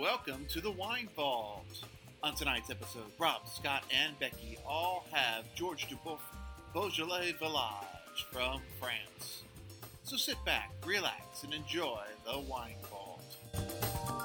welcome to the Wine Vault. On tonight's episode, Rob, Scott, and Becky all have George Duboeuf Beaujolais Village from France. So sit back, relax, and enjoy the Wine Vault.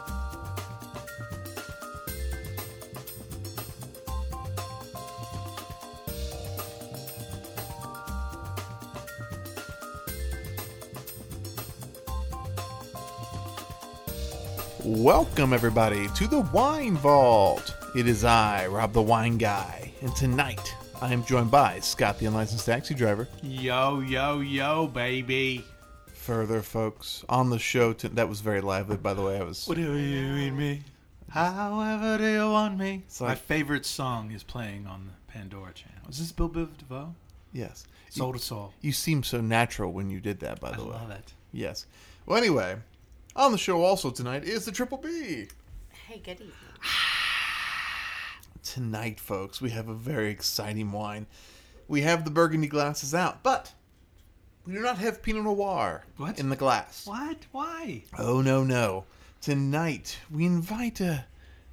Welcome, everybody, to the Wine Vault. It is I, Rob the Wine Guy, and tonight I am joined by Scott the Unlicensed Taxi Driver. Yo, yo, yo, baby. Further, folks, on the show, that was very lively, by the way. Whatever you need me, however do you want me. Like, my favorite song is playing on the Pandora channel. Is this Bill Biv DeVoe? Yes. Soul to Soul. You seem so natural when you did that, by the way. I love it. Yes. Well, anyway, on the show also tonight is the Triple B. Hey, good evening. Tonight, folks, we have a very exciting wine. We have the Burgundy glasses out, but we do not have Pinot Noir in the glass. What? Why? Oh, no. Tonight, we invite a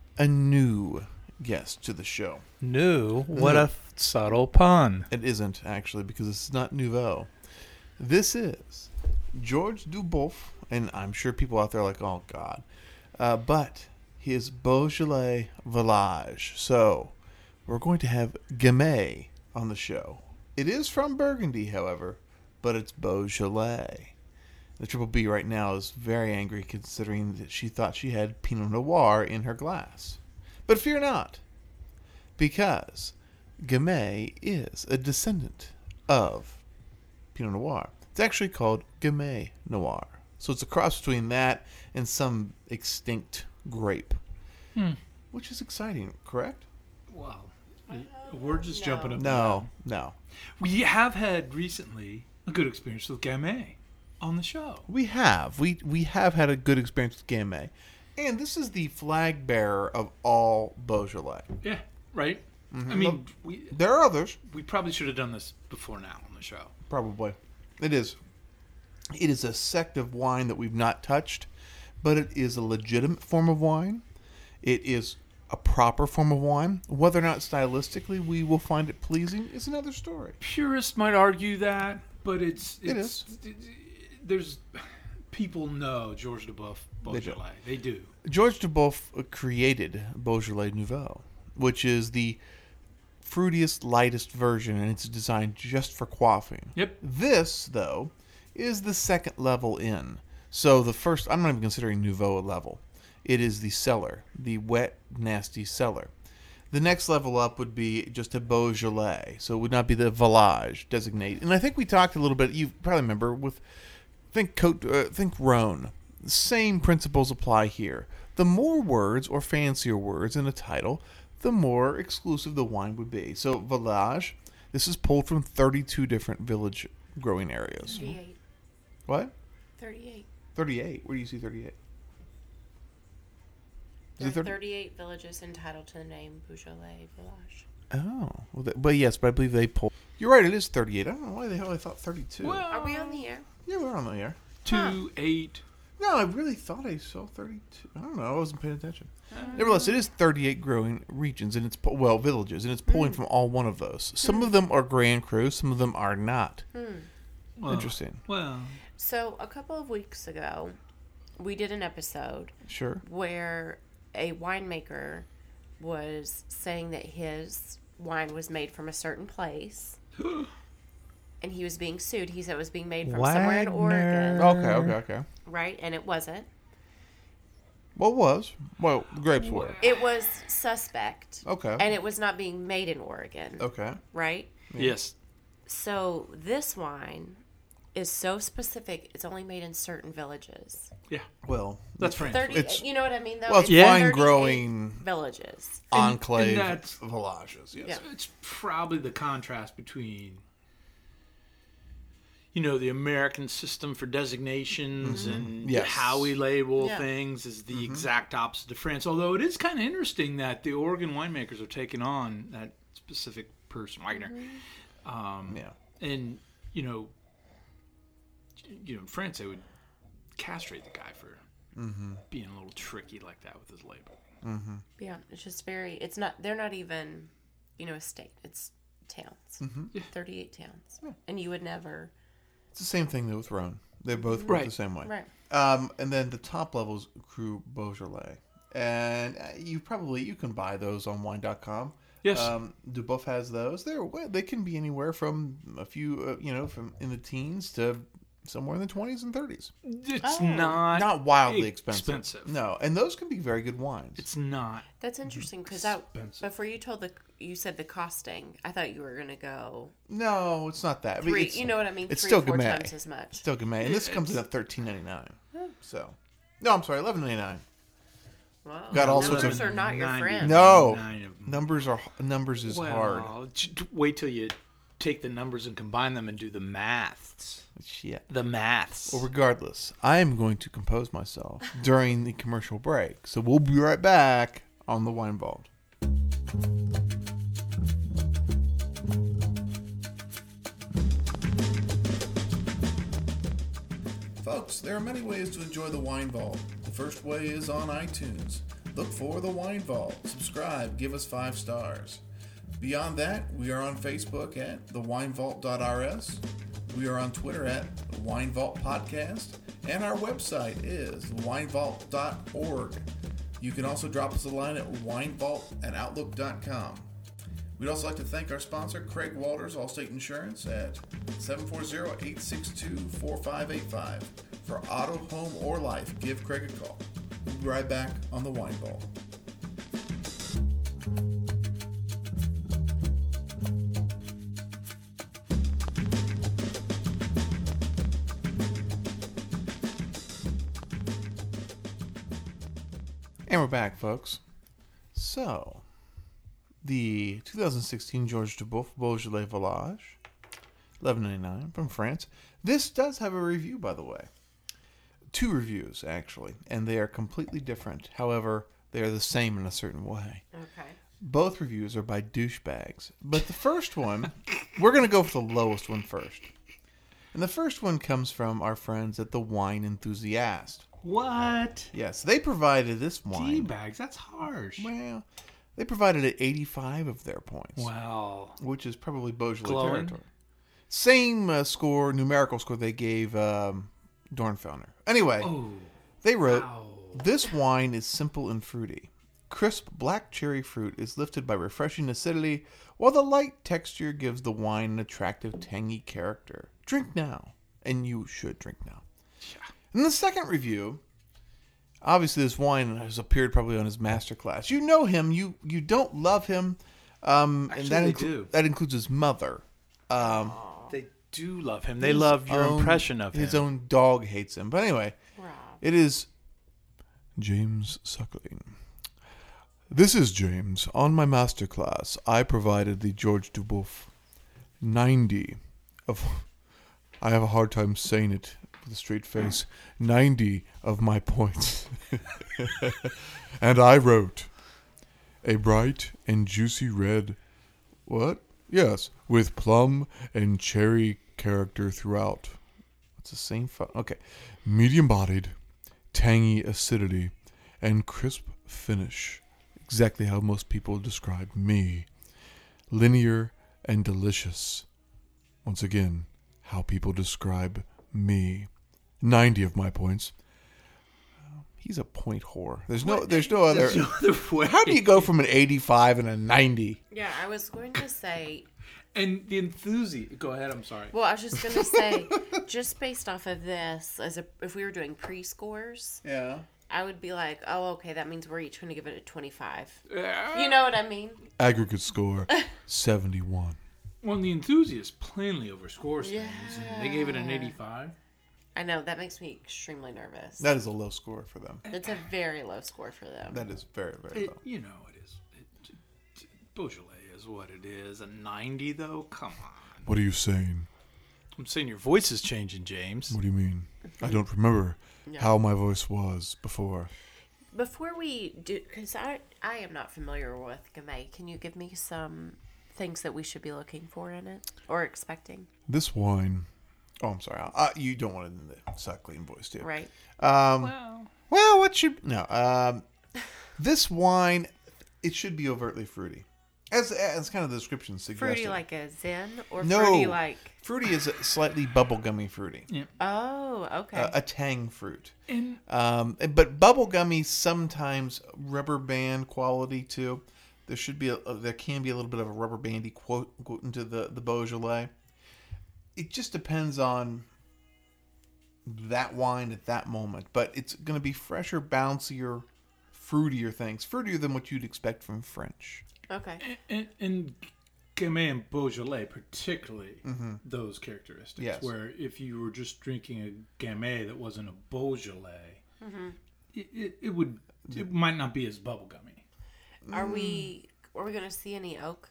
new guest to the show. New? What a subtle pun. It isn't, actually, because this is not nouveau. This is George Duboeuf, and I'm sure people out there are like, oh, God. But his Beaujolais Village. So, we're going to have Gamay on the show. It is from Burgundy, however, but it's Beaujolais. The Triple B right now is very angry considering that she thought she had Pinot Noir in her glass. But fear not, because Gamay is a descendant of Pinot Noir. It's actually called Gamay Noir. So it's a cross between that and some extinct grape. Which is exciting, correct? Wow. We're just No. jumping up. No. We have had recently a good experience with Gamay on the show. We have. We have had a good experience with Gamay. And this is the flag bearer of all Beaujolais. Yeah, right? Mm-hmm. I mean, There are others. we probably should have done this before now on the show. Probably. It is. It is a sect of wine that we've not touched, but it is a legitimate form of wine. It is a proper form of wine. Whether or not stylistically we will find it pleasing is another story. Purists might argue that, but It is. There's people know George Duboeuf They do. Beaujolais. They do. George Duboeuf created Beaujolais Nouveau, which is the fruitiest, lightest version, and it's designed just for quaffing. Yep. This, though, is the second level in. So the first, I'm not even considering Nouveau a level. It is the cellar, the wet, nasty cellar. The next level up would be just a Beaujolais, so it would not be the Village designate. And I think we talked a little bit, you probably remember, with think Rhone. The same principles apply here. The more words or fancier words in a title, the more exclusive the wine would be. So Village, this is pulled from 32 different village growing areas. 38. What? 38. 38. Where do you see 38? There are Is it 38 villages entitled to the name Beaujolais Village. Oh, well, but yes, but I believe they pulled. You're right, it is 38. I don't know why the hell I thought 32. Well, Are we on the air? Yeah, we're on the air. 2, 8. No, I really thought I saw 32. I don't know. I wasn't paying attention. Nevertheless, it is 38 growing regions, and it's villages, and it's pulling from all one of those. Some of them are Grand Cru, some of them are not. Well, Interesting. Well, So, a couple of weeks ago, we did an episode Sure. where a winemaker was saying that his wine was made from a certain place. And he was being sued. He said it was being made from somewhere in Oregon. Okay. Right? And it wasn't. Well, it was. Well, the grapes were. It was suspect. Okay. And it was not being made in Oregon. Okay. Right? yes. So this wine is so specific. It's only made in certain villages. Yeah. Well, That's French. 30. It's- You know what I mean? Though well, it's Yeah. wine 38 growing villages. enclave and that's- villages. Yes. Yeah. It's probably the contrast between, the American system for designations and Yes. how we label Yeah. things is the exact opposite of France. Although it is kind of interesting that the Oregon winemakers are taking on that specific person, Wagner. Yeah. And, in France, they would castrate the guy for being a little tricky like that with his label. Yeah, it's just very. It's not. They're not even, a state. It's towns. 38 towns, and you would never. It's the same thing though with Rhone. They both work the same way. Right. And then the top levels Cru Beaujolais, and you can buy those on wine.com. Yes. Duboeuf has those. They can be anywhere from a few, from in the teens to somewhere in the 20s and 30s. It's not wildly expensive. expensive. No, and those can be very good wines. It's not. That's interesting because before you said the costing, I thought you were gonna go No, it's not that. I mean, you know what I mean? It's 3 still or 4 Gamay. times as much. Still Gamay, and this comes in at $13.99. So, no, I'm sorry, $11.99. Wow. Got all sorts Numbers of- are not your friend. No, 9 of them. numbers is hard. Wait till you take the numbers and combine them and do the maths. Shit. The maths. Well, regardless, I am going to compose myself during the commercial break. So we'll be right back on the Wine Vault. Folks, there are many ways to enjoy the Wine Vault. The first way is on iTunes. Look for the Wine Vault. Subscribe. Give us 5 stars. Beyond that, we are on Facebook at thewinevault.rs. We are on Twitter at Wine Vault Podcast, and our website is winevault.org. You can also drop us a line at winevault@outlook.com. We'd also like to thank our sponsor, Craig Walters, Allstate Insurance, at 740-862-4585. For auto, home, or life, give Craig a call. We'll be right back on the Wine Vault. And we're back, folks. So, the 2016 Georges Duboeuf Beaujolais Village, $11.99 from France. This does have a review, by the way. 2 reviews, actually, and they are completely different. However, they are the same in a certain way. Okay. Both reviews are by douchebags. But the first one, we're going to go for the lowest one first. And the first one comes from our friends at the Wine Enthusiast. What? Yes, they provided this wine. D-bags, that's harsh. Well, they provided at 85 of their points. Wow. Which is probably Beaujolais Glowing? territory. Same numerical score they gave Dornfelder. Anyway, they wrote, this wine is simple and fruity. Crisp black cherry fruit is lifted by refreshing acidity, while the light texture gives the wine an attractive tangy character. Drink now. And you should drink now. In the second review, obviously this wine has appeared probably on his masterclass. You know him. You don't love him. Actually, and they do. That includes his mother. They do love him. They love your impression of him. His own dog hates him. But anyway, Rob. it is James Suckling. This is James. On my masterclass, I provided the Georges Duboeuf 90 of... I have a hard time saying it with a straight face. 90 of my points. And I wrote, a bright and juicy red... What? Yes, with plum and cherry character throughout. It's the same... Okay. Medium-bodied, tangy acidity, and crisp finish. Exactly how most people describe me. Linear and delicious. Once again, how people describe me. 90 of my points. He's a point whore. There's no other. There's no other way. How do you go from an 85 and a 90? Yeah, I was going to say. And the enthusiast. Go ahead. I'm sorry. Well, I was just going to say, just based off of this, if we were doing pre-scores, Yeah. I would be like, oh, okay, that means we're each going to give it a 25. You know what I mean? Aggregate score 71. Well, the enthusiast plainly overscores things. And they gave it an 85. I know, that makes me extremely nervous. That is a low score for them. That's a very low score for them. That is very, very low. You know it is. Beaujolais is what it is. A 90, though? Come on. What are you saying? I'm saying your voice is changing, James. What do you mean? I don't remember how my voice was before. Before we do, because I am not familiar with Gamay, can you give me some things that we should be looking for in it or expecting? This wine... Oh, I'm sorry. You don't want it in the suckling voice, do you? Right. Well, Well, what should no? This wine, it should be overtly fruity, as kind of the description suggests. Fruity like a Zen, or No. fruity like? Fruity is a slightly bubblegummy fruity, Oh, okay. a tang fruit. And But bubblegummy sometimes rubber band quality too. There should be there can be a little bit of a rubber bandy quote into the Beaujolais. It just depends on that wine at that moment, but it's going to be fresher, bouncier, fruitier things, fruitier than what you'd expect from French. Okay. and Gamay and Beaujolais, particularly those characteristics. Yes. Where if you were just drinking a Gamay that wasn't a Beaujolais, it might not be as bubblegummy. Are we going to see any oak?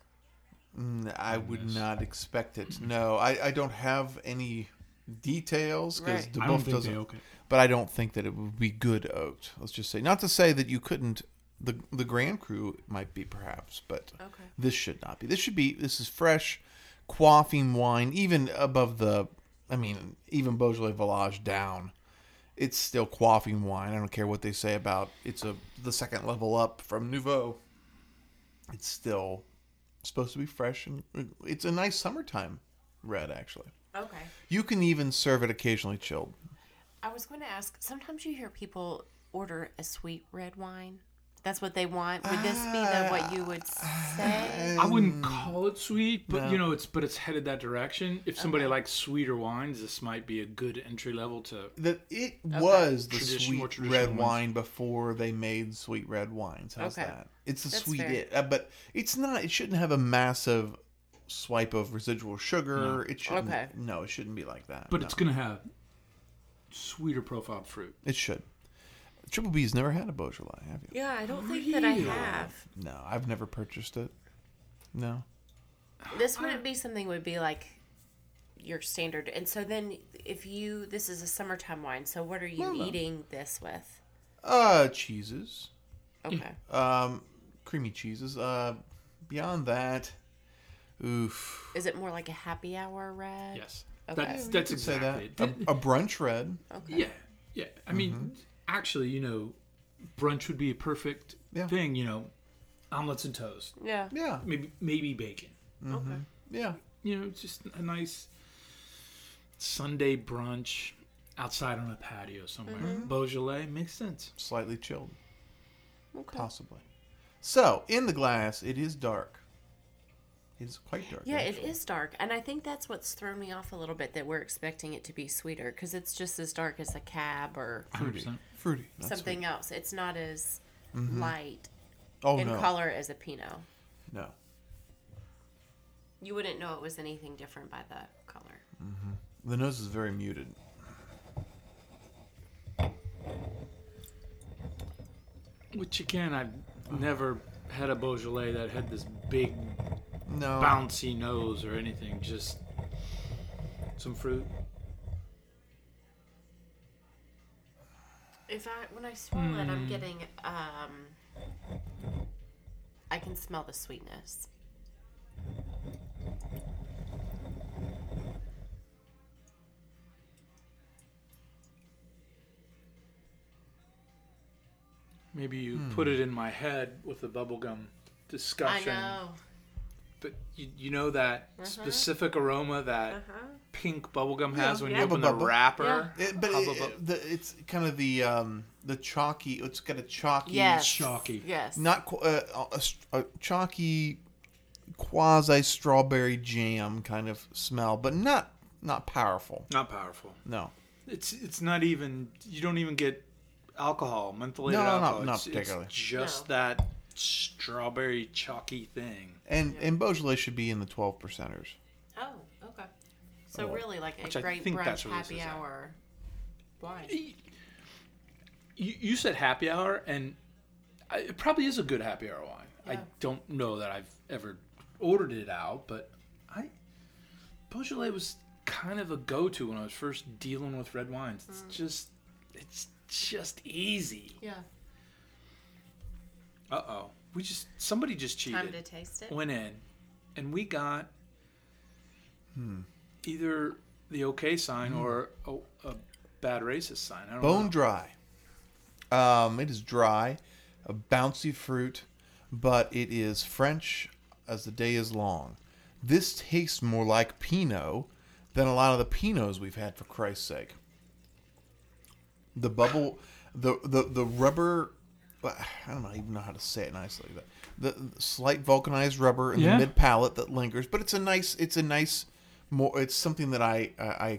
I would not expect it. No, I don't have any details because Right. De I don't Boeuf think doesn't. they okay. But I don't think that it would be good oaked. Let's just say, not to say that you couldn't. The Grand Cru might be perhaps, but Okay. this should not be. This is fresh, quaffing wine, even above the. I mean, even Beaujolais Village down. It's still quaffing wine. I don't care what they say about the second level up from Nouveau. It's still supposed to be fresh, and it's a nice summertime red, actually. Okay. You can even serve it occasionally chilled. I was going to ask, sometimes you hear people order a sweet red wine. That's what they want. Would this be what you would say? I wouldn't call it sweet, but No. it's headed that direction. If somebody likes sweeter wines, this might be a good entry level to. That it was the More sweet traditional red ones. wine before they made sweet red wines. How's Okay. that? It's a That's sweet, fair. but it's not. It shouldn't have a massive swipe of residual sugar. No. It shouldn't. Okay. No, it shouldn't be like that. But no. it's going to have sweeter profiled fruit. It should. Triple B's never had a Beaujolais, have you? Yeah, I don't think that I have. No, I've never purchased it. No. This wouldn't be something would be like your standard. And so then this is a summertime wine, so what are you Well, no. eating this with? Cheeses. Okay. Creamy cheeses. Beyond that, oof. Is it more like a happy hour red? Yes. Okay. That's You could say exactly that. it. A brunch red. Okay. Yeah. Yeah. I mean, actually, brunch would be a perfect Yeah. thing, omelets and toast. Yeah. Yeah. Maybe bacon. Okay. Yeah. Just a nice Sunday brunch outside on a patio somewhere. Beaujolais makes sense. Slightly chilled, Okay. possibly. So, in the glass, it is dark. It is quite dark. Yeah, it actually. is dark, and I think that's what's thrown me off a little bit. That we're expecting it to be sweeter because it's just as dark as a cab or 100%. Fruity. Not something sweet. else. It's not as light Oh, in no. color as a Pinot. No. You wouldn't know it was anything different by the color. The nose is very muted. Which, again, I've never had a Beaujolais that had this big No. bouncy nose or anything. Just some fruit. When I swirl it, I'm getting I can smell the sweetness. Maybe you put it in my head with the bubblegum I discussion. know. But you know that specific aroma that pink bubblegum has when Yeah. you open the Hubba bubba. wrapper? It's kind of the chalky. It's got a chalky. Yes. Chalky. Yes. Not a chalky quasi strawberry jam kind of smell, but not powerful. Not powerful. No. It's not even. You don't even get alcohol, mentholated No, alcohol. not It's particularly. just No. that strawberry chalky thing. And Beaujolais should be in the 12%ers. Oh, okay. So really, like a Which I great think brunch that's what this happy is at. hour wine. You said happy hour, and it probably is a good happy hour wine. I Yeah. don't know that I've ever ordered it out, but Beaujolais was kind of a go-to when I was first dealing with red wines. It's just easy. Yeah. Somebody just cheated. Time to taste it. Went in, and we got either the okay sign or a bad racist sign. I don't Bone know. dry. It is dry, a bouncy fruit, but it is French as the day is long. This tastes more like Pinot than a lot of the Pinots we've had, for Christ's sake. The bubble, the rubber, I don't even know how to say it nicely. The slight vulcanized rubber in the mid palate that lingers, but it's a nice more. It's something that I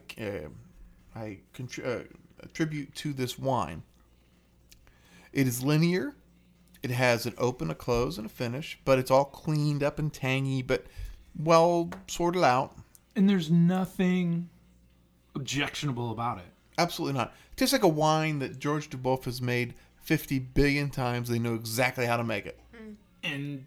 attribute to this wine. It is linear. It has an open, a close, and a finish, but it's all cleaned up and tangy, but well sorted out. And there's nothing objectionable about it. Absolutely not. It tastes like a wine that George Duboeuf has made 50 billion times. They know exactly how to make it. And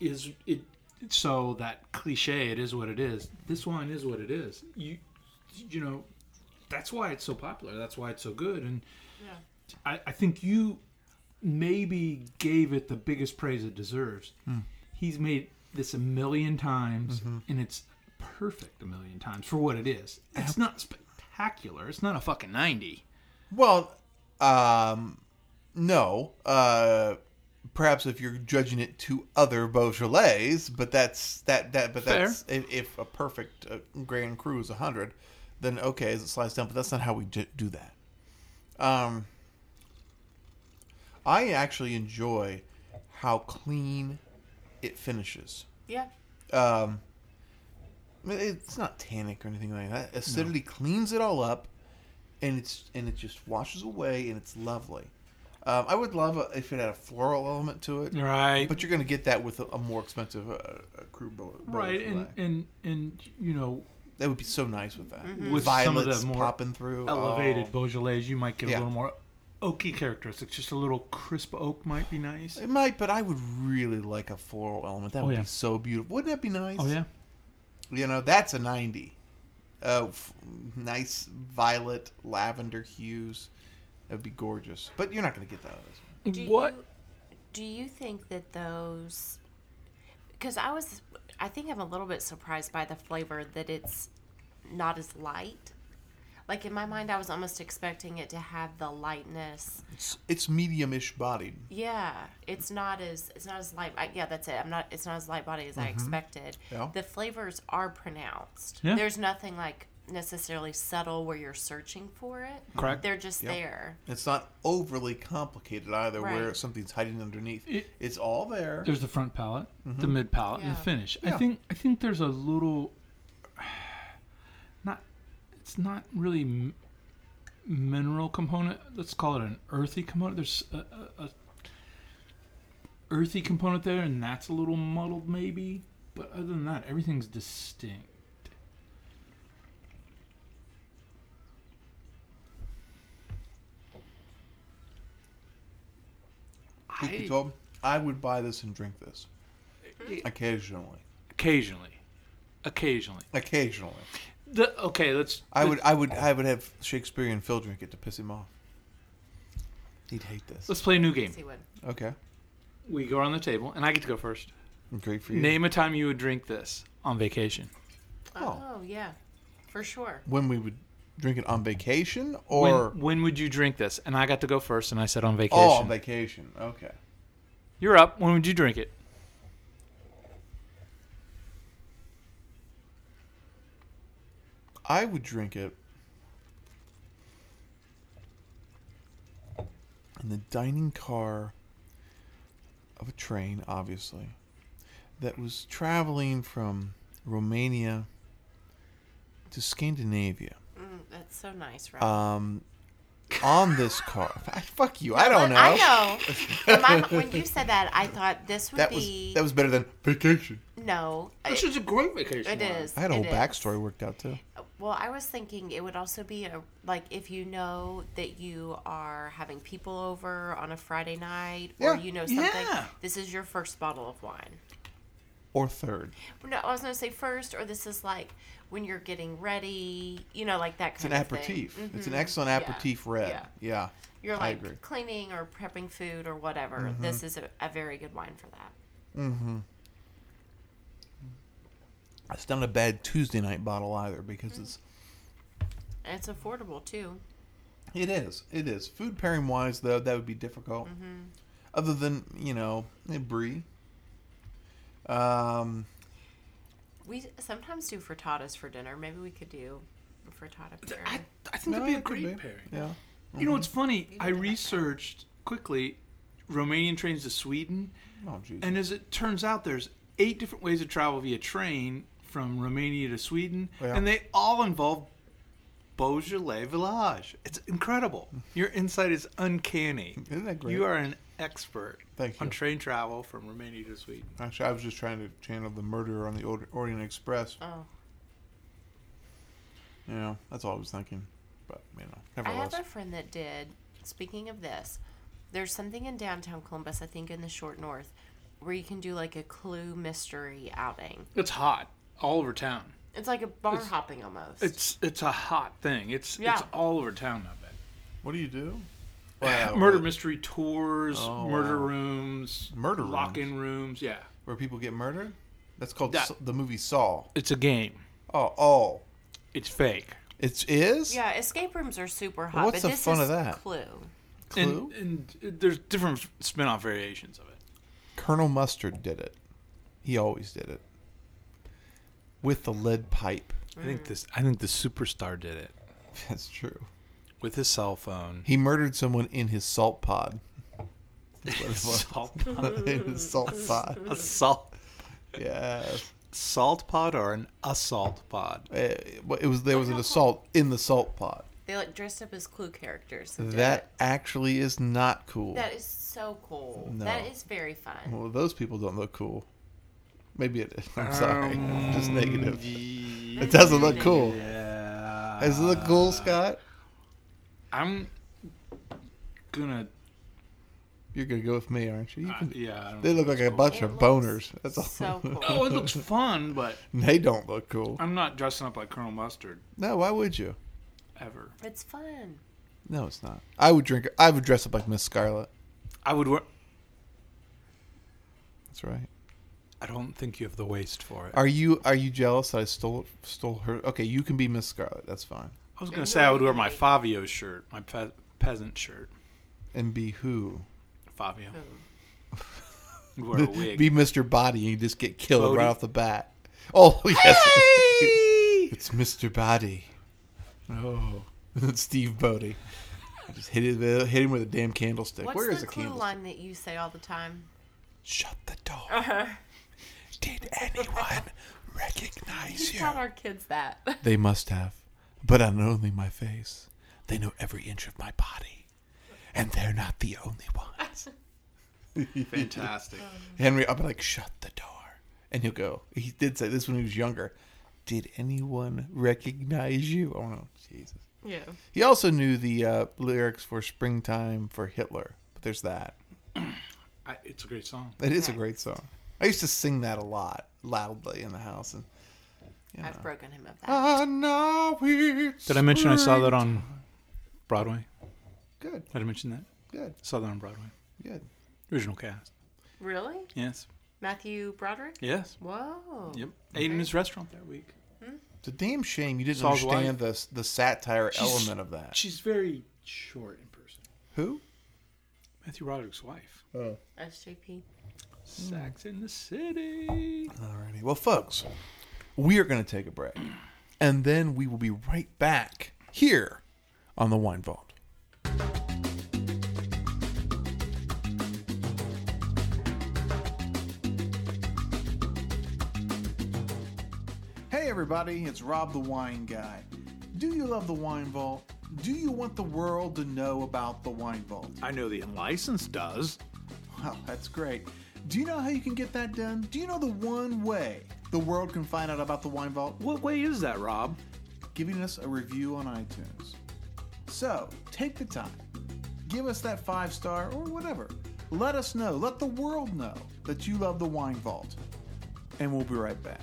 so that cliche, it is what it is. This wine is what it is. You know, that's why it's so popular. That's why it's so good. And I think you maybe gave it the biggest praise it deserves. He's made this a million times, and it's perfect a million times for what it is. It's not spectacular. It's not a fucking 90. Well, no. Perhaps if you're judging it to other Beaujolais, but that's if a perfect Grand Cru is 100, then okay, is it sliced down? But that's not how we do that. I actually enjoy how clean it finishes. Yeah. It's not tannic or anything like that. Acidity cleans it all up, and it just washes away, and it's lovely. I would love if it had a floral element to it, Right. But you're going to get that with a more expensive Cru Beaujolais. Right, and you know, that would be so nice with that. with Violets some of the more popping through, elevated Beaujolais, you might get Yeah. a little more oaky characteristics. Just a little crisp oak might be nice. It might, but I would really like a floral element. That would yeah. be so beautiful. Wouldn't that be nice? Oh yeah. You know, that's a 90. Nice violet, lavender hues. That would be gorgeous. But you're not going to get that out of this one. Do you think that those? Because I think I'm a little bit surprised by the flavor that it's not as light. Like in my mind, I was almost expecting it to have the lightness. It's medium-ish bodied. Yeah, it's not as light. That's it. It's not as light bodied as I expected. Yeah. The flavors are pronounced. Yeah. There's nothing like necessarily subtle where you're searching for it. Correct. They're just Yep. there. It's not overly complicated either, where Right. something's hiding underneath. It's all there. There's the front palate, the mid palate, and the Yeah. finish. Yeah. I think there's a little. It's not really mineral component. Let's call it an earthy component. There's a earthy component there, and that's a little muddled maybe. But other than that, everything's distinct. Truth be told, I would buy this and drink this. Occasionally. Occasionally. Let's. I would have Shakespearean Phil drink it to piss him off. He'd hate this. Let's play a new game. See what? Okay. We go around the table, and I get to go first. Great for you. Name a time you would drink this on vacation. Oh yeah, for sure. When we would drink it on vacation or When would you drink this? And I got to go first, and I said on vacation. on vacation. Okay. You're up. When would you drink it? I would drink it in the dining car of a train, obviously, that was traveling from Romania to Scandinavia. That's so nice, Rob. On this car. Fuck you. I don't know. I know. When you said that, I thought this would That be was better than vacation. no. This is a great vacation. It is. I had a whole It is. backstory worked out too. Well, I was thinking it would also be like if you know that you are having people over on a Friday night, or Yeah. you know something. Yeah. This is your first bottle of wine. Or third. No, I was gonna say first, or this is like when you're getting ready. You know, like that It's an kind of aperitif. thing. It's an Mhm. excellent Yeah. aperitif red. Yeah. Yeah. You're I like agree. cleaning or prepping food or whatever. This is a very good wine for that. It's not a bad Tuesday night bottle either because And it's affordable too. It is. It is. Food pairing wise, though, that would be difficult. Mm-hmm. Other than, brie. We sometimes do frittatas for dinner. Maybe we could do a frittata pairing. I think that'd be a great pairing. Yeah. You know what's funny? I researched quickly Romanian trains to Sweden, Oh, jeez. and as it turns out, there's 8 different ways to travel via train from Romania to Sweden, Yeah. and they all involve Beaujolais Village. It's incredible. Your insight is uncanny. Isn't that great? You are an expert Thank on you. train travel from Romania to Sweden. Actually, I was just trying to channel the murderer on the Orient Express. Oh. That's all I was thinking. But, I nevertheless. have a friend that did, speaking of this, there's something in downtown Columbus, I think in the short north, where you can do like a Clue mystery outing. It's hot all over town. It's like a bar hopping almost. It's a hot thing. It's all over town, I bet. What do you do? Murder mystery tours, Oh, murder wow. rooms, Murder lock-in rooms. Yeah, Where people get murdered? That's called That- the movie Saw. it's a game. Oh. It's fake. It is? Yeah, escape rooms are super hot. What's but the this fun is of that? Clue. Clue? And there's different spin-off variations of it. Colonel Mustard did it. He always did it. With the lead pipe. I think the superstar did it That's true. with his cell phone. He murdered someone in his salt pod. That's what it was. Salt, In his salt pod. a salt Yes. salt pod or an assault pod. There was an assault in the salt pod. They like dressed up as Clue characters. And did That it. actually is not cool. That is so cool. No. That is very fun. Well, those people don't look cool. Maybe it is. I'm sorry. I'm just negative. It doesn't look cool. Yeah. Does it look cool, Scott? I'm gonna. You're going to go with me, aren't you? Yeah. I don't They look like a bunch It of looks boners. That's all. So cool. Oh, it looks fun, but They don't look cool. I'm not dressing up like Colonel Mustard No, why would you? ever. It's fun. No, it's not. I would dress up like Miss Scarlet. I would wear. That's right. I don't think you have the waist for it. Are you jealous that I stole her? Okay, you can be Miss Scarlet. That's fine. I was gonna say I would wear my Fabio shirt, my peasant shirt. And be who? Fabio. Ooh. Wear a wig. Be Mr. Body and you just get killed Bodie. right off the bat. Oh, yes. Hey! It's Mr. Body. Oh. Steve Bodie. I just hit him with a damn candlestick. What's Where is the the Clue candlestick? line that you say all the time? Shut the door. Did anyone recognize You you? tell our kids that. They must have. But not only my face. They know every inch of my body. And they're not the only ones. Fantastic. Henry, I'll be like, shut the door. And he'll go. He did say this when he was younger. Did anyone recognize you? Oh, no. Jesus. Yeah. He also knew the lyrics for Springtime for Hitler. But there's that. It's a great song. It is a great song. I used to sing that a lot, loudly in the house. And I've broken him of that. I know it's Did I mention I saw that on Broadway? Good, Did I mention that? good, I saw that on Broadway. good. Original cast. Really? Yes. Matthew Broderick? Yes. Whoa. Yep. Ate in his restaurant that week. It's a damn shame you didn't Saul's understand the satire She's- element of that. She's very short in person. Who? Matthew Broderick's wife. Oh. SJP. Sex in the City. Alrighty. Well, folks, we are going to take a break. And then we will be right back here on the Wine Vault. Hey, everybody. It's Rob the Wine Guy. Do you love the Wine Vault? Do you want the world to know about the Wine Vault? I know the unlicensed does. Wow, that's great. Do you know how you can get that done? Do you know the one way the world can find out about the Wine Vault? What way is that, Rob? Giving us a review on iTunes. So, take the time. Give us that 5-star or whatever. Let us know. Let the world know that you love the Wine Vault. And we'll be right back.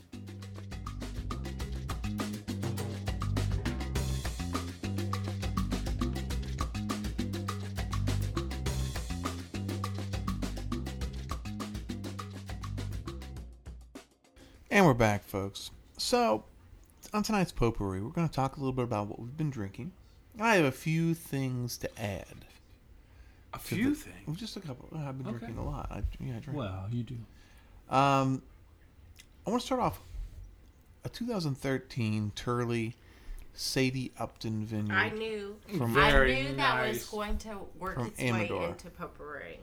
And we're back, folks. So, on tonight's potpourri, we're going to talk a little bit about what we've been drinking. I have a few things to add. A few things. Just a couple. I've been Okay. drinking a lot. I drink. Well, you do. I want to start off a 2013 Turley Sadie Upton Vineyard. I knew. From- I Very knew that was nice. going to work From its Amador. way into potpourri.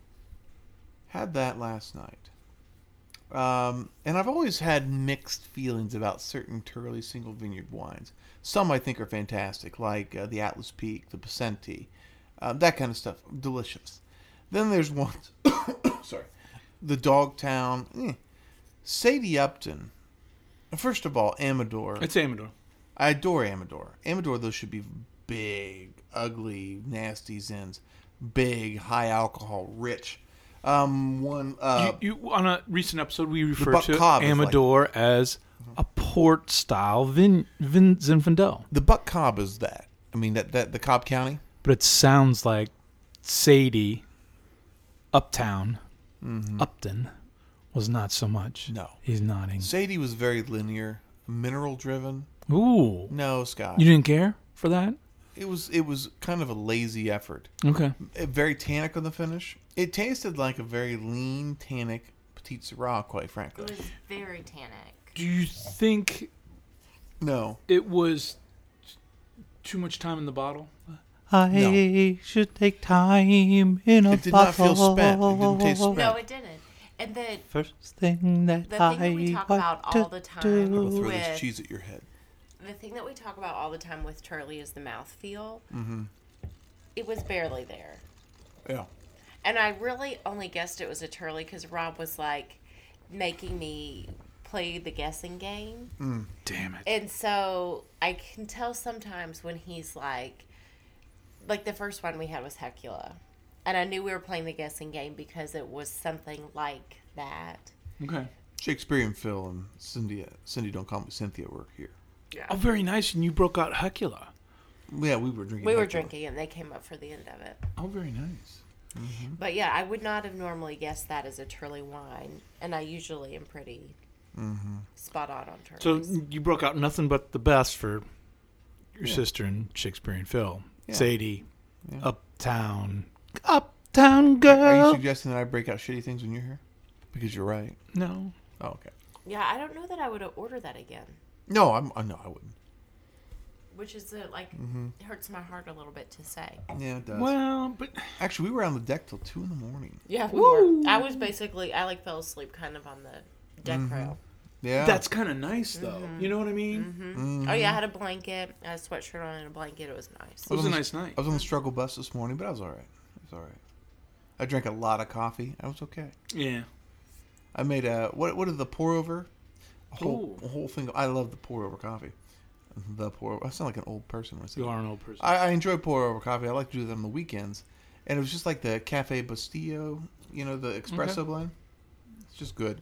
Had that last night. And I've always had mixed feelings about certain Turley single vineyard wines. Some I think are fantastic, like the Atlas Peak, the Pacenti, that kind of stuff. Delicious. Then there's ones, sorry, the Dogtown. Sadie Upton. First of all, Amador. It's Amador. I adore Amador. Amador, those should be big, ugly, nasty zins. Big, high alcohol, rich. On A recent episode, we referred Buck to Cobb is Amador as a port style Zinfandel, the Buck Cobb is that. I mean that the Cobb County. but it sounds like Sadie Uptown Upton was not so much. No. He's nodding. Sadie was very linear, mineral driven. Ooh, No, Scott. you didn't care for that? It was kind of a lazy effort. Okay. Very tannic on the finish. It tasted like a very lean, tannic Petite Syrah, quite frankly. It was very tannic. Do you think No. it was too much time in the bottle? I should take time in a It did not feel spent. It didn't taste spent. No, it didn't. And the First thing that thing that we talk about all the time I'll throw with this cheese at your head. the thing that we talk about all the time with Turley is the mouthfeel. Mm-hmm. It was barely there. Yeah. And I really only guessed it was a Turley because Rob was like making me play the guessing game. Damn it. And so I can tell sometimes when he's like the first one we had was Hecula. And I knew we were playing the guessing game because it was something like that. Okay. Shakespearean Phil and Cindy don't call me Cynthia work here. Oh, very nice. And you broke out Hecula. Yeah, we were drinking. We were Hector. drinking and they came up for the end of it. Oh, very nice. But yeah, I would not have normally guessed that as a Turley wine. And I usually am pretty spot on So Turleys. you broke out nothing but the best for your sister and Shakespearean Phil. Yeah. Sadie, Yeah. Uptown Are you girl. suggesting that I break out shitty things when you're here? Because you're right. No. Oh, okay. Yeah, I don't know that I would order that again. No, no, I wouldn't. Which is it hurts my heart a little bit to say. Yeah, it does. Well, but Actually, we were on the deck till 2 a.m. Yeah, we were. I was basically, I fell asleep kind of on the deck rail. Yeah. that's kind of nice, though. You know what I mean? Mm-hmm. Oh yeah, I had a blanket, I had a sweatshirt on and a blanket. It was nice. It was a nice night. I was on the struggle bus this morning, but I was all right. It was all right. I drank a lot of coffee. I was okay. Yeah. I made what is the pour over? A Ooh. whole thing. I love the pour over coffee. The pour over. I sound like an old person when I say You that. are an old person. I enjoy pour over coffee. I like to do that on the weekends. And it was just like the Cafe Bastillo, the espresso blend. It's just good.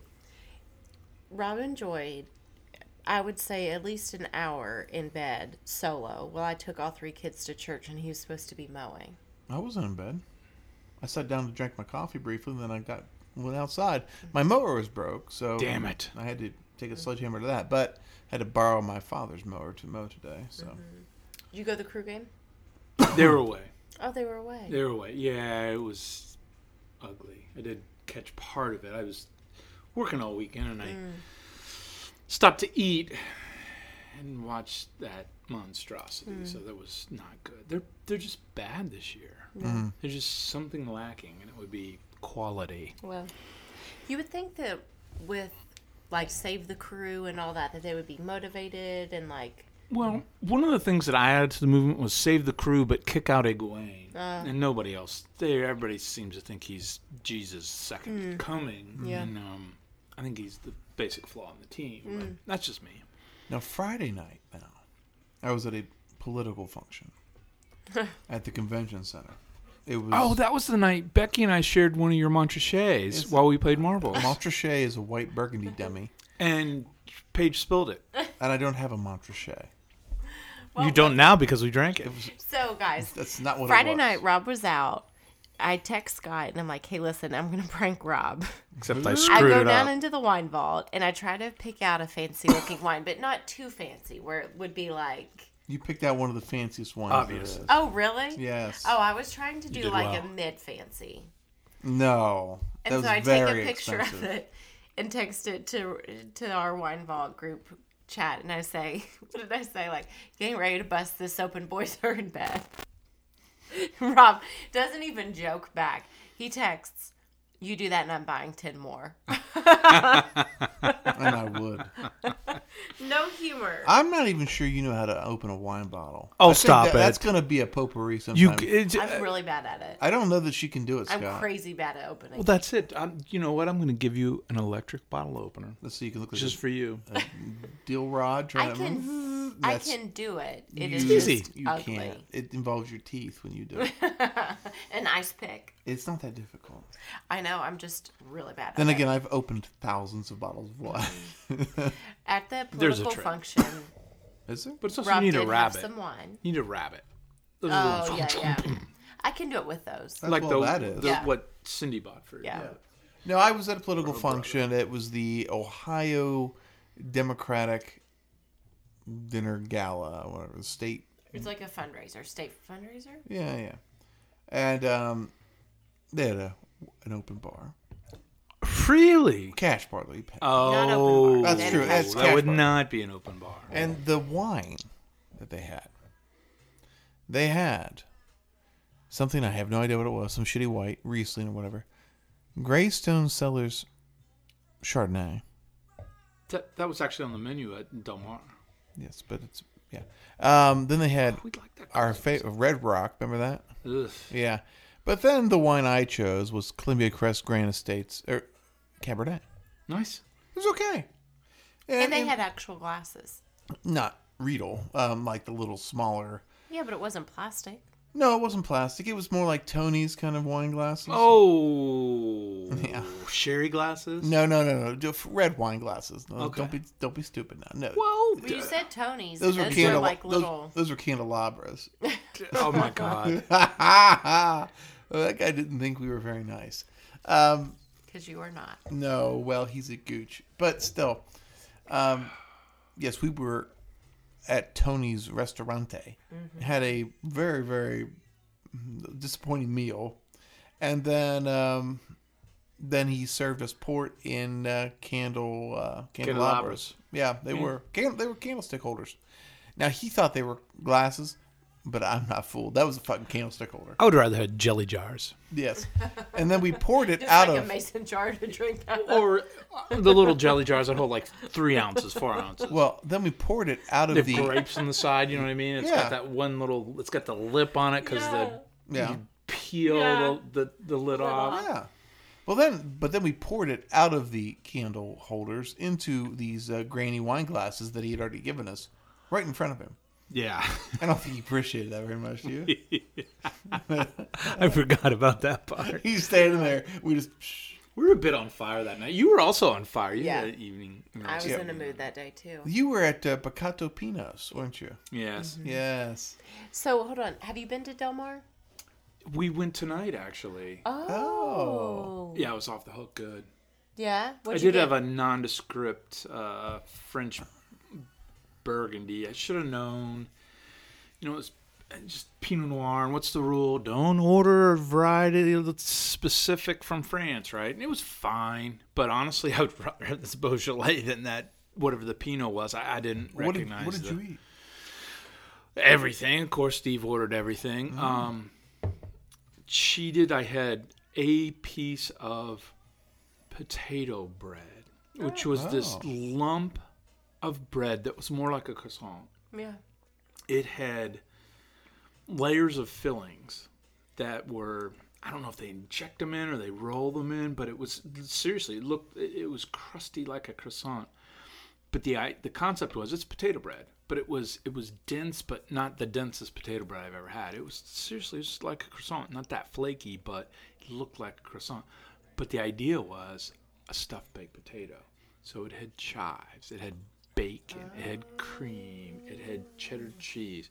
Rob enjoyed, I would say, at least an hour in bed solo while I took all 3 kids to church and he was supposed to be mowing. I wasn't in bed. I sat down to drink my coffee briefly, and then I went outside. My mower was broke, so Damn it. I had to take a sledgehammer to that. But I had to borrow my father's mower to mow today. So Did you go to the crew game? They were away. Oh, they were away. They were away. Yeah, it was ugly. I did catch part of it. I was working all weekend, and I stopped to eat and watch that monstrosity. So that was not good. They're just bad this year. There's just something lacking, and it would be quality. Well, you would think that with like Save the Crew and all that they would be motivated and like. Well, one of the things that I added to the movement was save the crew, but kick out Egwene. And nobody else. Everybody seems to think he's Jesus' second coming. Yeah. And I think he's the basic flaw in the team. But that's just me. now Friday night, I was at a political function at the convention center. It was Oh, that was the night Becky and I shared one of your Montrachets while we played marbles. Montrachet is a white burgundy demi, And Paige spilled it. and I don't have a Montrachet. Well, You don't now because we drank it. So guys, That's not what Friday it was. night Rob was out. I text Scott and I'm like, hey, listen, I'm going to prank Rob. Except I I screwed go it down up. into the wine vault and I try to pick out a fancy looking wine, but not too fancy, where it would be like You picked out one of the fanciest ones. Obvious. there is. Oh, really? Yes. Oh, I was trying to do did like well. a mid-fancy. No. That And was so I take very a picture expensive. of it and text it to our Wine Vault group chat, and I say, what did I say? Like, getting ready to bust this open, boys are in bed. Rob doesn't even joke back. He texts, "You do that and I'm buying 10 more." And I would. No humor. I'm not even sure you know how to open a wine bottle. Oh, I think stop it. That's going to be a potpourri sometime. I'm really bad at it. I don't know that she can do it, Scott. I'm crazy bad at opening. Well, that's it. You know what? I'm going to give you an electric bottle opener Let's see. You can look like just for you. a deal rod. Trying I to- can That's- do it. It you- is easy. just You ugly. can't. It involves your teeth when you do it. An ice pick. It's not that difficult. I know. I'm just really bad at Then it. again, I've opened thousands of bottles of wine. At the There's a political trick. function, Is there? But it's also Rob you need did a have rabbit. some wine. You need a rabbit. Those are the Oh, ones- yeah. I can do it with those. That's like what that is. Yeah. what Cindy bought for you. Yeah. No, I was at a political function. It was the Ohio Democratic Dinner Gala, whatever, the state. It's like a fundraiser, state fundraiser. Yeah. And they had an open bar. Really? Cash bar, though. You pay. Not open Oh, bar. That's Then true. cash That's bar. that would bar. not be an open bar. And the wine that they had something, I have no idea what it was, some shitty white, Riesling or whatever. Greystone Cellars Chardonnay. That was actually on the menu at Del Mar. Yes, but it's, yeah. Then they had We'd like that. our favorite Red Rock, remember that? Ugh. Yeah. But then the wine I chose was Columbia Crest Grand Estates, or Cabernet. Nice. It was okay. And they had actual glasses. Not Riedel, like the little smaller. Yeah, but it wasn't plastic. No, it wasn't plastic. It was more like Tony's kind of wine glasses. Oh. Yeah. Sherry glasses? No. Just red wine glasses. No, Okay. Don't be stupid now. No. Well, Well, you said Tony's. those were were like little. those were candelabras. oh my God. Well, that guy didn't think we were very nice. Because you were not. No, well, he's a gooch. But still, yes, we were at Tony's Restaurante. Had a very, very disappointing meal. And then he served us port in candelabras. Candelabras. Yeah, they were candlestick holders. Now, he thought they were glasses, but I'm not fooled. That was a fucking candlestick holder. I would rather have jelly jars. Yes. And then we poured it Just out like of... a mason jar to drink out of. Or the little jelly jars that hold like 3 ounces, 4 ounces. Well, then we poured it out They of have the... grapes on the side, you know what I mean? It's Yeah. got that one little, it's got the lip on it because Yeah. you peel Yeah. the lid off. Yeah. Well, then we poured it out of the candle holders into these grainy wine glasses that he had already given us right in front of him. Yeah. I don't think he appreciated that very much, do you? I forgot about that part. He's standing there. We just... We were a bit on fire that night. You were also on fire. You Yeah. had an evening. I was in a mood that day too. You were at Bacato Pinos, weren't you? Yes. Yes. So hold on. Have you been to Del Mar? We went tonight, actually. Oh. Yeah, I was off the hook good. Yeah. I did have a nondescript French Burgundy. I should have known. You know, it's just Pinot Noir. And what's the rule? Don't order a variety that's specific from France, right? And it was fine. But honestly, I would rather have this Beaujolais than that, whatever the Pinot was. I didn't recognize What did you eat? everything. Of course, Steve ordered everything. I had a piece of potato bread, which was this lump of bread that was more like a croissant. Yeah. It had layers of fillings that were, I don't know if they inject them in or they roll them in, but it was, seriously, it was crusty like a croissant. But the concept was, it's potato bread, but it was dense, but not the densest potato bread I've ever had. It was seriously just like a croissant, not that flaky, but it looked like a croissant. But the idea was a stuffed baked potato. So it had chives, it had bacon, it had cream, it had cheddar cheese.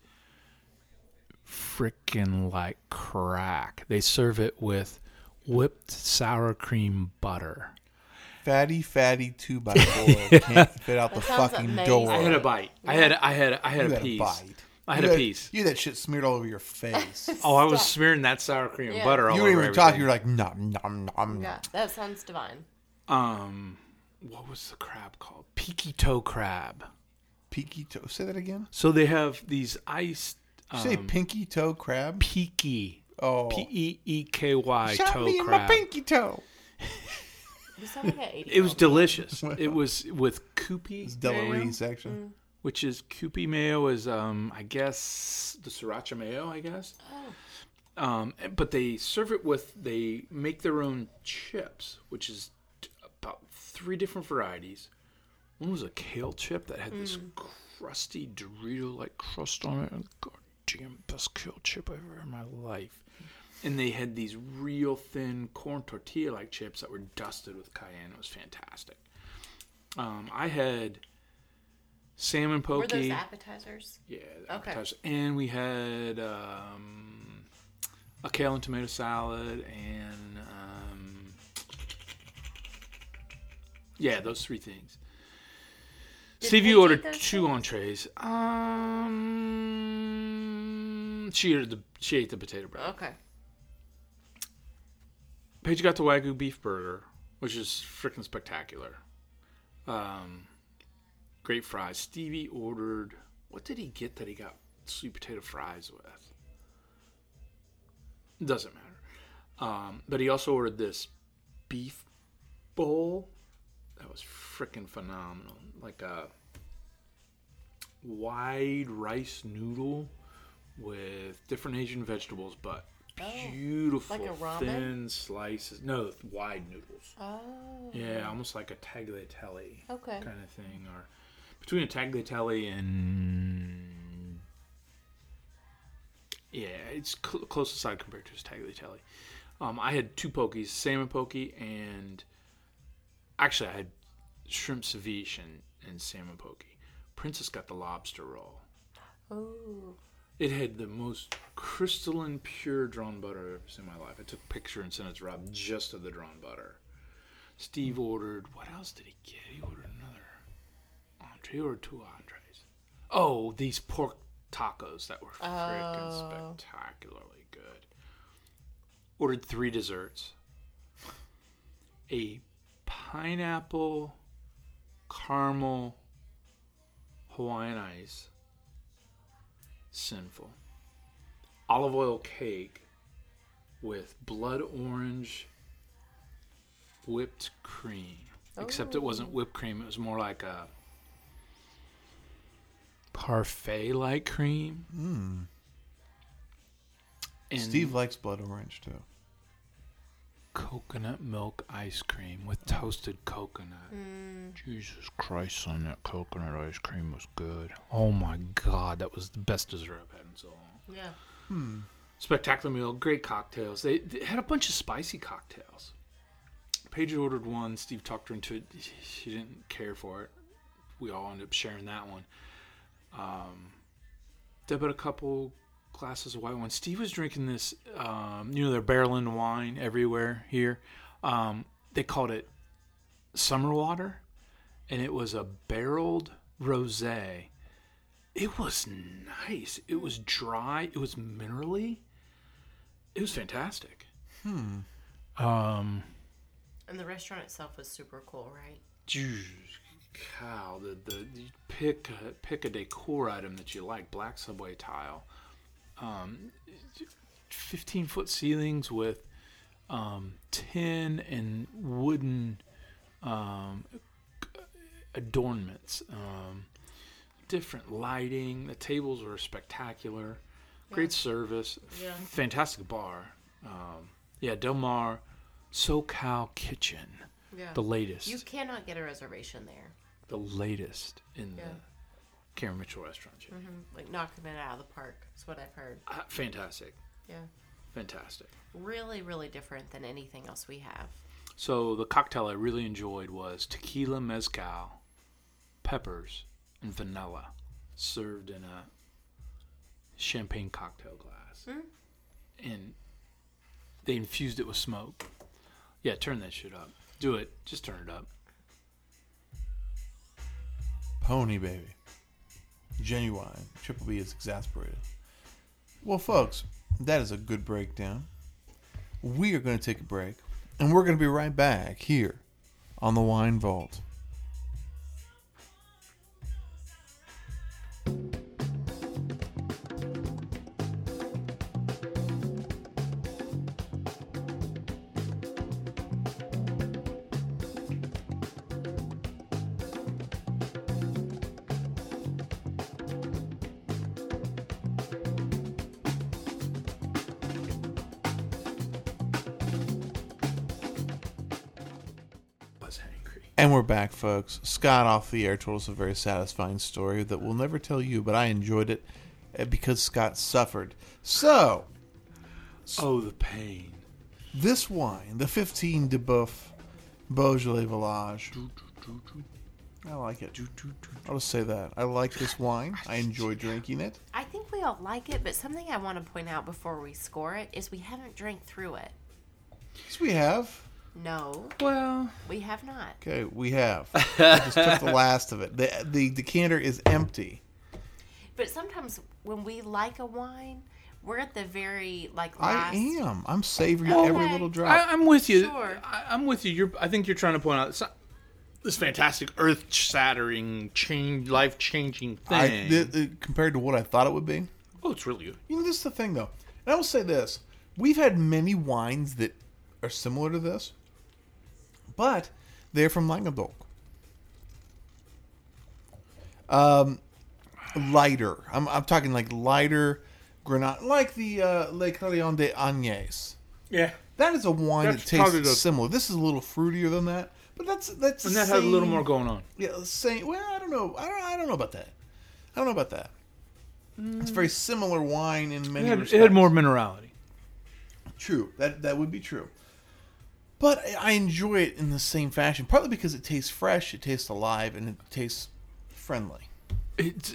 Frickin' like crack. They serve it with whipped sour cream butter. Fatty 2x4 can't fit out the sounds fucking amazing. door. I had a bite. I had You a had piece. a bite. I had You a piece. You had that shit smeared all over your face. Oh, I was smearing that sour cream and Yeah. butter all You over weren't even talking. everything. You were like, nom, nom, nom. Yeah, that sounds divine. What was the crab called? Peaky toe crab. Peaky toe. Say that again. So they have these iced Did you say pinky toe crab? peaky. Oh. Peeky Shot toe me in crab. my pinky toe. You sound like an 80 It was delicious. It was with Kewpie It's mayo, Delarue section. which is Kewpie mayo is I guess the sriracha mayo, I guess. But they serve it with, they make their own chips, which is about 3 different varieties. One was a kale chip that had this crusty Dorito-like crust on it. God damn, best kale chip I've ever had in my life. And they had these real thin corn tortilla-like chips that were dusted with cayenne. It was fantastic. I had salmon Were pokey. those appetizers? Yeah, Okay. appetizer. And we had a kale and tomato salad, and yeah, those 3 things. Did Stevie Paige ordered eat those 2 things? entrees. She ate the potato bread. Okay. Paige got the Wagyu beef burger, which is freaking spectacular. Great fries. Stevie ordered, what did he get that he got sweet potato fries with? Doesn't matter. But he also ordered this beef bowl that was freaking phenomenal. Like a wide rice noodle with different Asian vegetables, but beautiful like a ramen? thin slices. No, wide noodles. Oh. Yeah, almost like a tagliatelle Okay. kind of thing, or between a tagliatelle and yeah, it's close aside compared to his tagliatelle. I had 2 pokies, salmon pokey, and actually I had shrimp ceviche and salmon pokey. Princess got the lobster roll. Oh. It had the most crystalline, pure drawn butter I've ever seen in my life. I took a picture and sent it to Rob just of the drawn butter. Steve ordered, what else did he get? He ordered another entree. He ordered 2 entrees. Oh, these pork tacos that were freaking spectacularly good. Ordered 3 desserts. A pineapple caramel Hawaiian ice. Sinful. Olive oil cake with blood orange whipped cream. Except it wasn't whipped cream. It was more like a parfait-like cream. And Steve likes blood orange too. coconut milk ice cream with toasted coconut. Jesus Christ, son, that coconut ice cream was good. Oh my God, that was the best dessert I've had in so long. Yeah. Spectacular meal, great cocktails. They had a bunch of spicy cocktails. Paige ordered one. Steve talked her into it. She didn't care for it. We all ended up sharing that one. Deb had a couple glasses of white wine. Steve was drinking this, they're barreling wine everywhere here. They called it summer water, and it was a barreled rosé. It was nice. It was dry. It was minerally. It was fantastic. And the restaurant itself was super cool, right? Jeez, cow. The pick a decor item that you like. Black subway tile. 15-foot ceilings with tin and wooden adornments. Different lighting. The tables were spectacular. Great service. Yeah. Fantastic bar. Del Mar SoCal Kitchen. Yeah. The latest. You cannot get a reservation there. The latest in Yeah. the Karen Mitchell restaurant chain. Like knocking it out of the park. That's what I've heard. Fantastic. Yeah. Fantastic. Really, really different than anything else we have. So the cocktail I really enjoyed was tequila mezcal, peppers, and vanilla, served in a champagne cocktail glass. And they infused it with smoke. Yeah, turn that shit up. Do it. Just turn it up. Pony baby. Genuine. Triple B is exasperated. Well, folks, that is a good breakdown. We are going to take a break, and we're going to be right back here on the Wine Vault. And we're back, folks. Scott off the air told us a very satisfying story that we'll never tell you, but I enjoyed it because Scott suffered. So, Oh, the pain. this wine, the 15 DeBoeuf Beaujolais Village, I like it. I'll just say that. I like this wine. I enjoy drinking it. I think we all like it, but something I want to point out before we score it is we haven't drank through it. Yes, we have. No, Well, we have not. Okay, we have. I just took the last of it. The decanter is empty. But sometimes when we like a wine, we're at the very last. I am. I'm savoring Okay. every little drop. I'm with you. Sure. I'm with you. I think you're trying to point out this fantastic, earth-shattering, life-changing thing. Compared to what I thought it would be. Oh, it's really good. You know, this is the thing, though. And I will say this. We've had many wines that are similar to this, but they're from Languedoc. Lighter. I'm talking like lighter Grenache, like the Le Carillon des Agnes. Yeah. That is a wine That's that probably tastes the- similar. This is a little fruitier than that, but that's And that has a little more going on. Yeah, same. Well, I don't know. I don't know about that. I don't know about that. It's a very similar wine in many respects. It had more minerality. True. That would be true. But I enjoy it in the same fashion, partly because it tastes fresh, it tastes alive, and it tastes friendly. It's,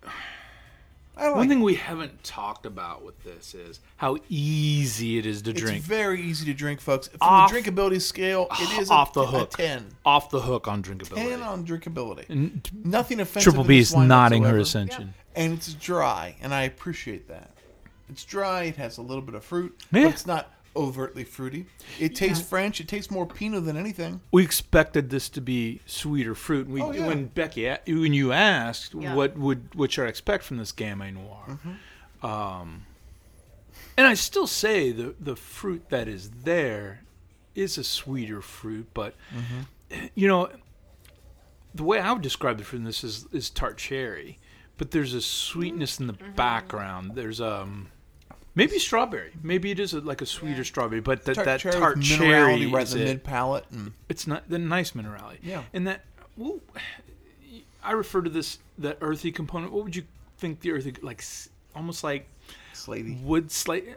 I like one it. thing we haven't talked about with this is how easy it is to It's drink. very easy to drink, folks. From Off- the drinkability scale, it is off a, the hook. a 10. Off the hook on drinkability. 10 on drinkability. And Nothing offensive Triple in B this is wine nodding her whatsoever. ascension. And it's dry, and I appreciate that. It's dry, it has a little bit of fruit, Yeah. but it's not overtly fruity. It tastes French, it tastes more Pinot than anything. We expected this to be sweeter fruit. Oh, yeah. When Becky, when you asked Yeah. what should I expect from this Gamay Noir, Mm-hmm. and I still say the fruit that is there is a sweeter fruit, but Mm-hmm. you know, the way I would describe the fruit in this is tart cherry, but there's a sweetness in the background. There's maybe strawberry. Maybe it is like a sweeter strawberry, but that tart with cherry minerality right is in the it. mid palate, and It's not the nice minerality. Yeah. And that, well, I refer to this the earthy component. What would you think the earthy almost like slatey. wood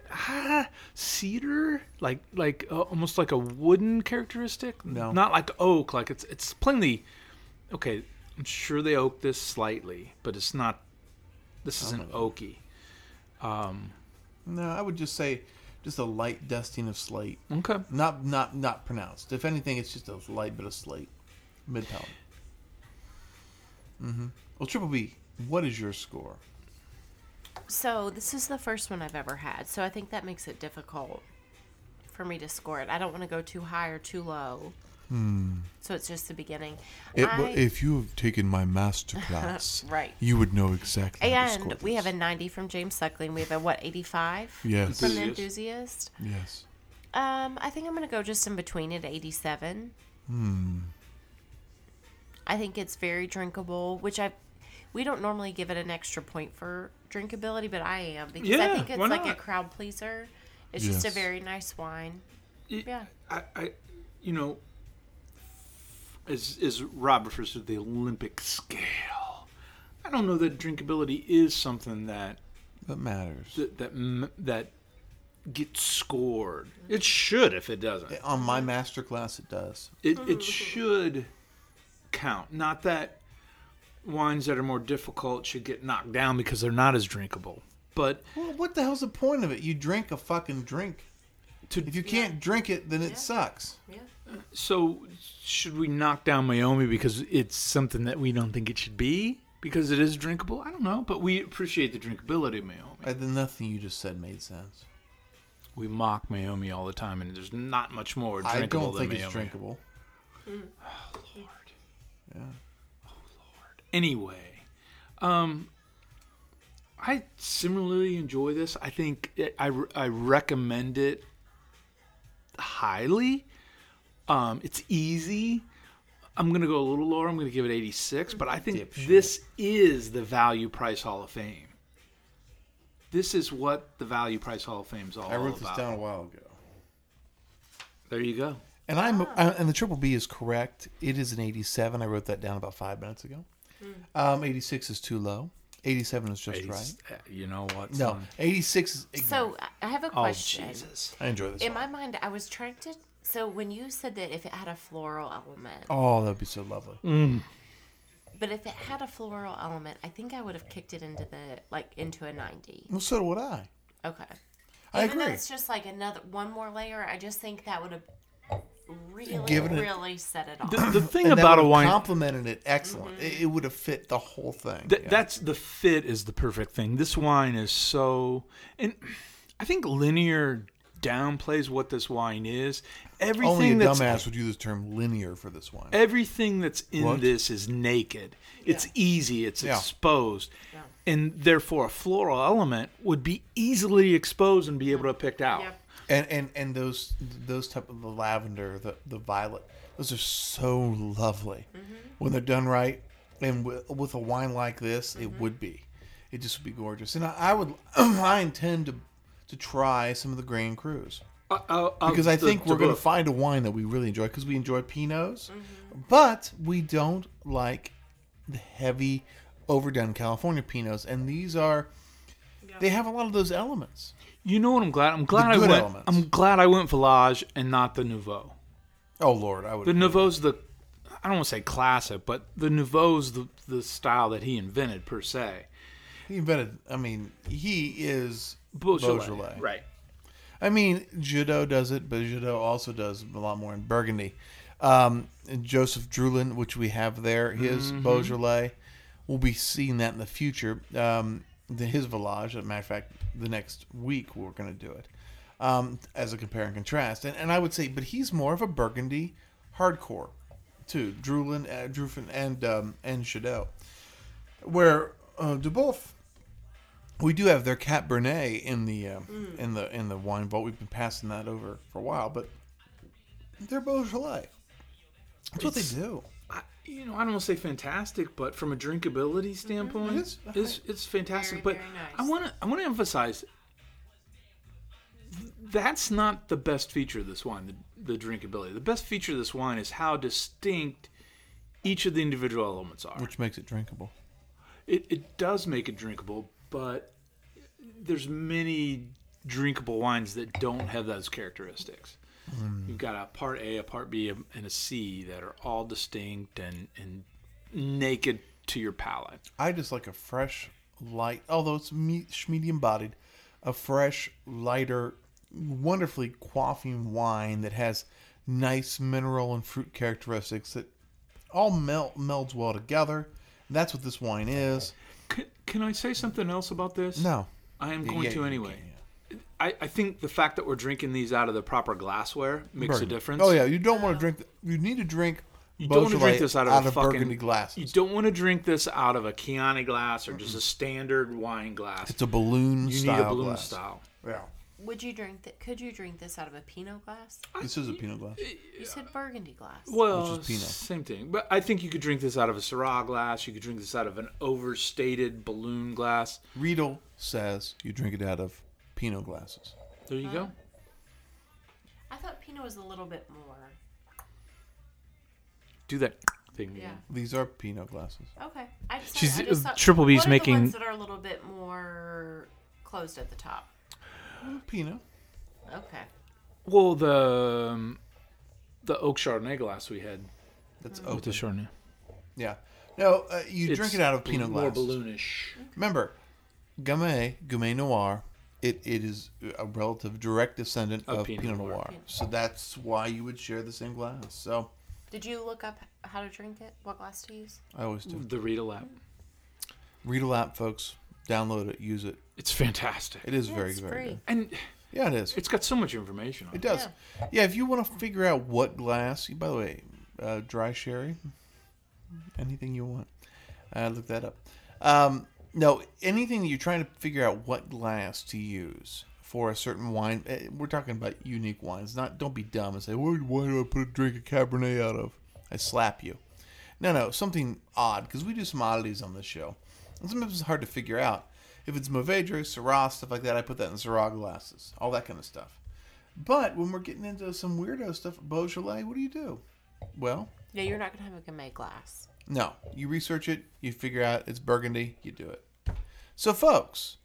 cedar, like almost like a wooden characteristic? No. Not like oak. Like it's plainly okay. I'm sure they oak this slightly, but it's not. This isn't oaky. No, I would just say just a light dusting of slate. Okay. Not pronounced. If anything, it's just a light bit of slate. Mid palate. Well, Triple B, what is your score? So this is the first one I've ever had, so I think that makes it difficult for me to score it. I don't want to go too high or too low. So it's just the beginning. If you have taken my master class, Right. you would know exactly how to score And we have this. a 90 from James Suckling. We have a 85 Yes. from the Enthusiast. Enthusiast. Yes. I think I'm gonna go just in between at 87. I think it's very drinkable, which we don't normally give it an extra point for drinkability, but I am because I Yeah, think it's why like a not? crowd pleaser. It's just a Yes. very nice wine. Yeah. I you know, as Rob refers to the Olympic scale, I don't know that drinkability is something that That matters. that gets scored. It should if it doesn't. On my master class, it does. It should count. Not that wines that are more difficult should get knocked down because they're not as drinkable. But Well, what the hell's the point of it? You drink a fucking drink. If you can't drink it, then it sucks. so should we knock down Mayomi because it's something that we don't think it should be? because it is drinkable. I don't know, but we appreciate the drinkability of Meiomi. Nothing you just said made sense. We mock Meiomi all the time, and there's not much more drinkable I don't than think Meiomi. it's drinkable. Oh Lord. Yeah. Anyway, I similarly enjoy this. I think I recommend it highly. It's easy. I'm going to go a little lower. I'm going to give it 86, but I think this is the Value Price Hall of Fame. This is what the Value Price Hall of Fame is all about. I wrote this down a while ago. There you go. And and the Triple B is correct. It is an 87. I wrote that down about 5 minutes ago. 86 is too low. 87 is just right. You know what? No, 86 is ignorant. So I have a question. Oh, Jesus. I enjoy this In one. my mind, I was trying to. So when you said that if it had a floral element, Oh, that would be so lovely. but if it had a floral element, I think I would have kicked it into a 90. Well, so would I. Okay. I Even though agree. it's just like one more layer, I just think that would have really, Given it- really set it off. The thing And that about a would have wine, complimented it excellent. It would have fit the whole thing. Yeah. that's the fit is the perfect thing. This wine is so, and I think Linear downplays what this wine is. Only a Everything that's dumbass would use the term linear for this wine. everything that's in What? this is naked. It's easy. It's Yeah. exposed. And therefore, a floral element would be easily exposed and be able to pick out. Yep. And those type of the lavender, the violet, those are so lovely when they're done right. And with a wine like this, it would be. It just would be gorgeous. And I intend to try some of the Grand Crus. Because I think we're going to find a wine that we really enjoy, because we enjoy Pinots, but we don't like the heavy, overdone California Pinots, and these they have a lot of those elements. You know what? I'm glad. I'm glad The I good went. elements. I'm glad I went Village and not the Nouveau. Oh Lord, I would. The Nouveau's I don't want to say classic, but the Nouveau's the style that he invented per se. He invented. I mean, he is Beaujolais. Beaujolais. Right. I mean, Jadot does it, but Jadot also does a lot more in Burgundy. And Joseph Drulin, which we have there, his Beaujolais, we'll be seeing that in the future. His Village, as a matter of fact, the next week we're going to do it as a compare and contrast. And I would say, but he's more of a Burgundy hardcore, too. Drulin, and Jadot. Where Duboff, we do have their Cat Bernet in the wine vault. We've been passing that over for a while, but they're Beaujolais. That's what they do. I don't want to say fantastic, but from a drinkability standpoint, it's fantastic. Very, but very nice. I want to emphasize that's not the best feature of this wine. The drinkability. The best feature of this wine is how distinct each of the individual elements are. Which makes it drinkable. It does make it drinkable, but there's many drinkable wines that don't have those characteristics. You've got a part A, a part B, and a C that are all distinct and naked to your palate. I just like a fresh, light, although it's medium bodied, a fresh, lighter, wonderfully quaffing wine that has nice mineral and fruit characteristics that all melds well together. That's what this wine is. Can I say something else about this? No. I am going Yeah, to you anyway. can, I think the fact that we're drinking these out of the proper glassware makes a difference. Oh yeah, you don't want to drink. You need to drink. You don't want to drink Beaujolais this out of a fucking Burgundy glasses. You don't want to drink this out of a Chianti glass or just a standard wine glass. It's a balloon You style need a balloon glass. style. Yeah. Would you drink that? Could you drink this out of a Pinot glass? This is a Pinot glass. You said Burgundy glass. Well, Which is Pinot. same thing. But I think you could drink this out of a Syrah glass. You could drink this out of an overstated balloon glass. Riedel says you drink it out of Pinot glasses. There you go. I thought Pinot was a little bit more. Do that thing. Yeah. These are Pinot glasses. Okay. I just thought, Triple B's what are making- the ones that are a little bit more closed at the top. Pinot. Okay. Well, the oak Chardonnay glass we had That's with the open. Chardonnay. Yeah. No, you It's drink it out of Pinot more glasses. balloonish. Remember, Gamay Noir, it is a relative direct descendant Of of Pinot Pinot Noir. Noir. So that's why you would share the same glass. So Did you look up how to drink it? What glass to use? I always do. The Riedel app. Riedel app, folks. Download it. Use it. It's fantastic. It is Yeah, very, it's very free. good. And Yeah, it is. it's got so much information on It it. does. Yeah, if you want to figure out what glass, by the way, dry sherry, anything you want. Look that up. No, anything that you're trying to figure out what glass to use for a certain wine. We're talking about unique wines. Don't be dumb and say, why do I put a drink of Cabernet out of? I slap you. No, something odd, because we do some oddities on this show. And sometimes it's hard to figure out. If it's Mourvedre, Syrah, stuff like that, I put that in Syrah glasses. All that kind of stuff. But when we're getting into some weirdo stuff, Beaujolais, what do? Well, Yeah, you're not going to have a Gamay glass. no. You research it, you figure out it's Burgundy, you do it. So, folks,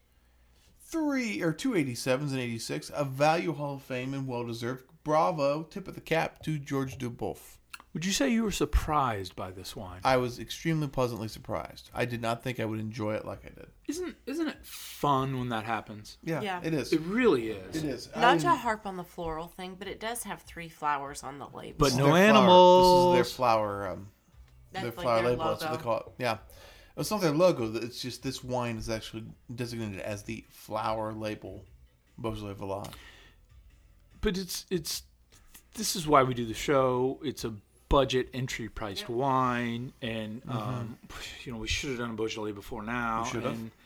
287s and 86, a value Hall of Fame and well-deserved. Bravo, tip of the cap to George Duboff. Would you say you were surprised by this wine? I was extremely pleasantly surprised. I did not think I would enjoy it like I did. Isn't it fun when that happens? Yeah. It is. It really is. It is. Not to harp on the floral thing, but it does have 3 flowers on the label. But This is no their flower- animals. This is their flower. That's Their like flower their label. That's what logo. they call it. Yeah, it's not their logo. It's just this wine is actually designated as the flower label, Beaujolais Village. But it's this is why we do the show. It's a budget entry priced wine, and we should have done a Beaujolais before now. We should have. And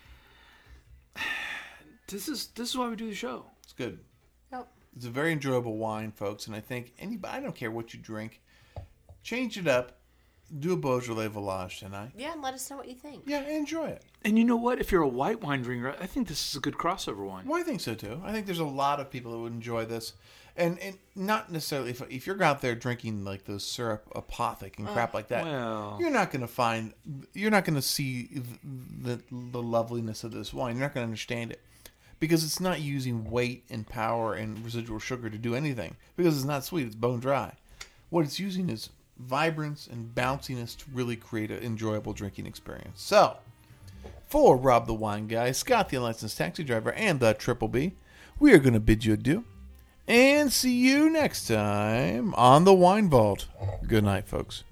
this is why we do the show. It's good. Yep. It's a very enjoyable wine, folks, and I think anybody. I don't care what you drink, change it up. Do a Beaujolais Village tonight. Yeah, and let us know what you think. Yeah, enjoy it. And you know what? If you're a white wine drinker, I think this is a good crossover wine. Well, I think so too. I think there's a lot of people that would enjoy this, and not necessarily if you're out there drinking like those syrup apothic and crap like that. Well, You're not going to see the loveliness of this wine. You're not going to understand it because it's not using weight and power and residual sugar to do anything because it's not sweet. It's bone dry. What it's using is vibrance and bounciness to really create an enjoyable drinking experience. So, for Rob the Wine Guy, Scott the Unlicensed Taxi Driver, and the Triple B, we are going to bid you adieu and see you next time on the Wine Vault. Good night, folks.